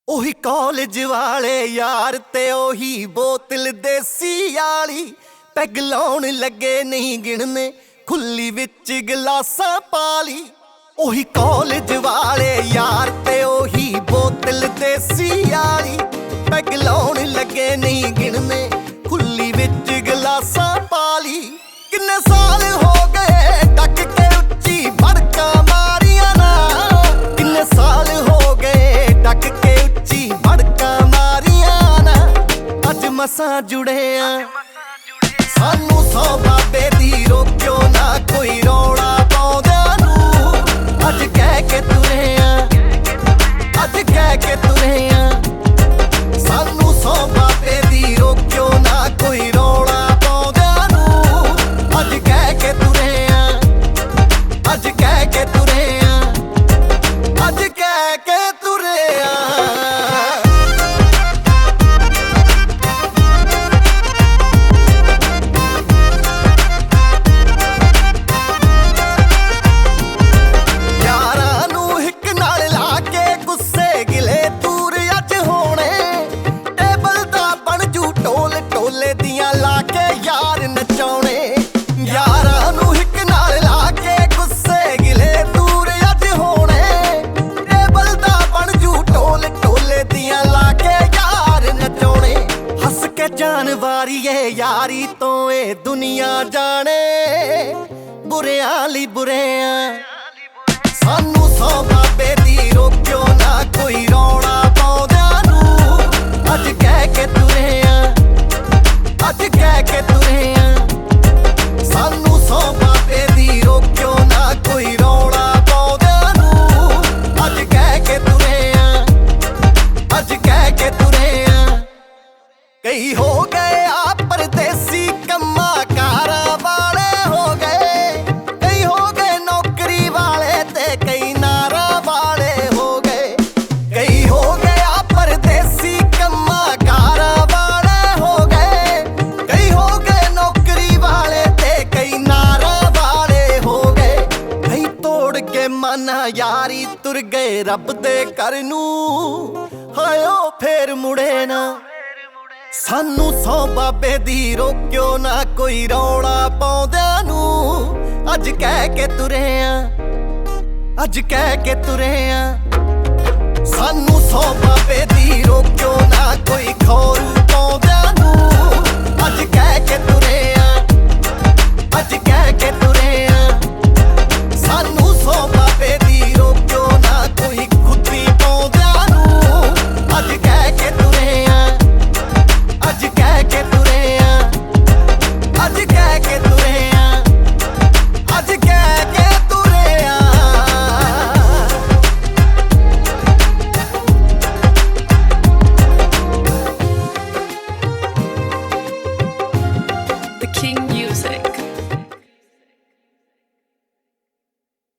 ਉਹੀ ਕਾਲਜ ਵਾਲੇ ਯਾਰ ਤੇ ਉਹੀ ਬੋਤਲ ਦੇਸੀ ਵਾਲੀ ਪੈਗ ਲਾਉਣ ਲੱਗੇ ਨਹੀਂ ਗਿਣਨੇ ਖੁੱਲੀ ਵਿੱਚ ਗਲਾਸਾਂ ਪਾਲੀ। ਉਹੀ ਕਾਲਜ ਵਾਲੇ ਯਾਰ ਤੇ ਉਹੀ ਬੋਤਲ ਦੇਸੀ ਵਾਲੀ ਪੈਗ ਲਾਉਣ ਲੱਗੇ ਨਹੀਂ ਗਿਣਨੇ ਖੁੱਲੀ ਵਿੱਚ ਗਲਾਸਾਂ ਪਾਲੀ। ਕਿੰਨੇ ਸਾਲ ਹੋ ਗਏ ਡੱਕ ਕੇ ਉੱਚੀ ਭੜਕਾਂ ਮਾਰੀਆਂ ਨਾ, ਕਿੰਨੇ ਸਾਲ ਹੋ ਗਏ ਡੱਕ ਕੇ ਉੱਚੀ ਭੜਕਾਂ ਮਾਰੀਆਂ ਨਾ। ਅੱਜ ਮਸਾਂ ਜੁੜੇ ਆ ਸਾਨੂੰ 100 ਬਾਬੇ ਦੀ ਰੋਕਿਓ ਨਾ ਕੋਈ ਰੌਲਾ ਪਾਉਂਦਿਆਂ ਨੂੰ। ਅੱਜ ਕਹਿ ਕੇ ਤੁਰੇ ਆ, ਅੱਜ ਕਹਿ ਕੇ ਤੁਰੇ ਆ ਸਾਨੂੰ 100 ਬਾਬੇ ਦੀ ਰੋਕਿਓ ਨਾ ਕੋਈ ਰੌਲਾ ਪਾਉਂਦਿਆਂ ਨੂੰ। ਅੱਜ ਕਹਿ ਕੇ ਤੁਰੇ ਆ, ਅੱਜ ਕਹਿ ਕੇ ਤੁਰੇ ਆ, ਅੱਜ ਕਹਿ ਕੇ ਤੁਰੇ ਆ। ਜਾਨਵਾਰੀਏ ਯਾਰੀ ਤੋਂ ਇਹ ਦੁਨੀਆ ਜਾਣੇ ਬੁਰਿਆਂ ਲਈ ਬੁਰੇ ਆ। ਸਾਨੂੰ 100 ਬਾਬੇ ਦੀ ਰੋਕਿਓ ਨਾ ਕੋਈ ਰੌਲਾ ਪਾਉਂਦਿਆਂ ਨੂੰ। ਅੱਜ ਕਹਿ ਕੇ ਤੁਰੇ ਆ, ਅੱਜ ਕਹਿ ਕੇ ਤੁਰੇ ਆ ਸਾਨੂੰ 100 ਬਾਬੇ ਦੀ ਰੋਕਿਓ ਨਾ ਕੋਈ ਰੌਲਾ ਪਾਉਂਦਿਆਂ ਨੂੰ। ਅੱਜ ਕਹਿ ਕੇ ਤੁਰੇ ਆ, ਅੱਜ ਕਹਿ ਕੇ ਤੁਰੇ ਆ। ਕਈ ਹੋ ਗਏ ਆ ਪਰਦੇਸੀ ਕੰਮਾਂ ਕਾਰਾਂ ਵਾਲੇ ਹੋ ਗਏ, ਕਈ ਹੋ ਗਏ ਨੌਕਰੀ ਵਾਲੇ ਤੇ ਕਈ ਨਾਰਾਂ ਵਾਲੇ ਹੋ ਗਏ। ਕਈ ਹੋ ਗਏ ਆ ਪਰਦੇਸੀ ਕੰਮਾਂ ਕਾਰਾਂ ਵਾਲੇ ਹੋ ਗਏ, ਕਈ ਹੋ ਗਏ ਨੌਕਰੀ ਵਾਲੇ ਤੇ ਕਈ ਨਾਰਾਂ ਵਾਲੇ ਹੋ ਗਏ। ਕਈ ਤੋੜ ਕੇ ਮਨ ਯਾਰੀ ਤੁਰ ਗਏ ਰੱਬ ਦੇ ਘਰ ਨੂੰ, ਹਾਇਓ ਫੇਰ ਮੁੜੇ ਨਾ। ਸਾਨੂੰ 100 ਬਾਬੇ ਦੀ ਰੋਕਿਓ ਨਾ ਕੋਈ ਰੌਲਾ ਪਾਉਂਦਿਆਂ ਨੂੰ। ਅੱਜ ਕਹਿ ਕੇ ਤੁਰੇ ਆ, ਅੱਜ ਕਹਿ ਕੇ ਤੁਰੇ ਆ ਸਾਨੂੰ 100 ਬਾਬੇ ਦੀ ਰੋਕਿਓ ਨਾ ਕੋਈ ਖੌਰੂ ਪਾਉਂਦਿਆਂ ਨੂੰ। ਅੱਜ ਕਹਿ ਕੇ ਤੁਰੇ